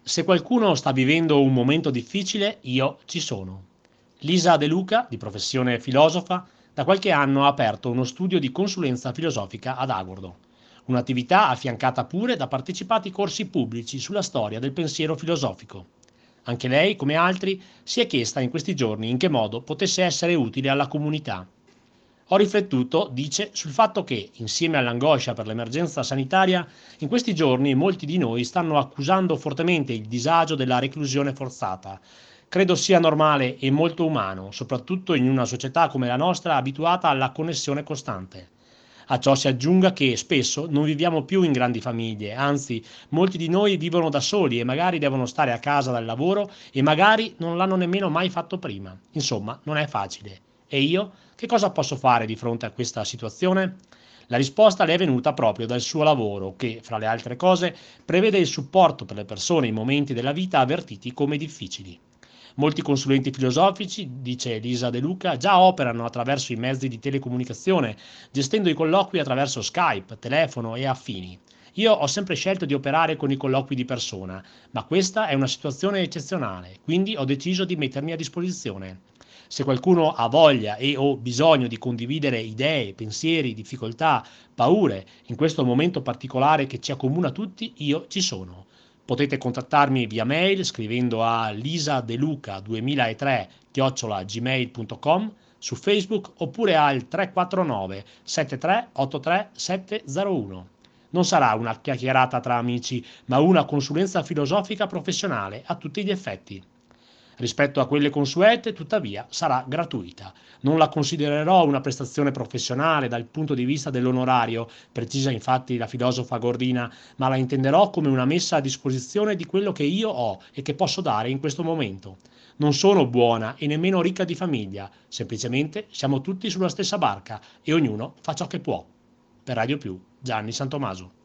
Se qualcuno sta vivendo un momento difficile, io ci sono. Lisa De Luca, di professione filosofa, da qualche anno ha aperto uno studio di consulenza filosofica ad Agordo, un'attività affiancata pure da partecipati corsi pubblici sulla storia del pensiero filosofico. Anche lei, come altri, si è chiesta in questi giorni in che modo potesse essere utile alla comunità. Ho riflettuto, dice, sul fatto che, insieme all'angoscia per l'emergenza sanitaria, in questi giorni molti di noi stanno accusando fortemente il disagio della reclusione forzata. Credo sia normale e molto umano, soprattutto in una società come la nostra abituata alla connessione costante. A ciò si aggiunga che spesso non viviamo più in grandi famiglie, anzi molti di noi vivono da soli e magari devono stare a casa dal lavoro e magari non l'hanno nemmeno mai fatto prima. Insomma, non è facile. E io che cosa posso fare di fronte a questa situazione? La risposta le è venuta proprio dal suo lavoro che, fra le altre cose, prevede il supporto per le persone in momenti della vita avvertiti come difficili. Molti consulenti filosofici, dice Elisa De Luca, già operano attraverso i mezzi di telecomunicazione, gestendo i colloqui attraverso Skype, telefono e affini. Io ho sempre scelto di operare con i colloqui di persona, ma questa è una situazione eccezionale, quindi ho deciso di mettermi a disposizione. Se qualcuno ha voglia e o bisogno di condividere idee, pensieri, difficoltà, paure in questo momento particolare che ci accomuna tutti, io ci sono. Potete contattarmi via mail scrivendo a lisadeluca2003@gmail.com, su Facebook oppure al 349 7383 701. Non sarà una chiacchierata tra amici, ma una consulenza filosofica professionale a tutti gli effetti. Rispetto a quelle consuete, tuttavia, sarà gratuita. Non la considererò una prestazione professionale dal punto di vista dell'onorario, precisa infatti la filosofa Gordina, ma la intenderò come una messa a disposizione di quello che io ho e che posso dare in questo momento. Non sono buona e nemmeno ricca di famiglia, semplicemente siamo tutti sulla stessa barca e ognuno fa ciò che può. Per Radio Più, Gianni Santomaso.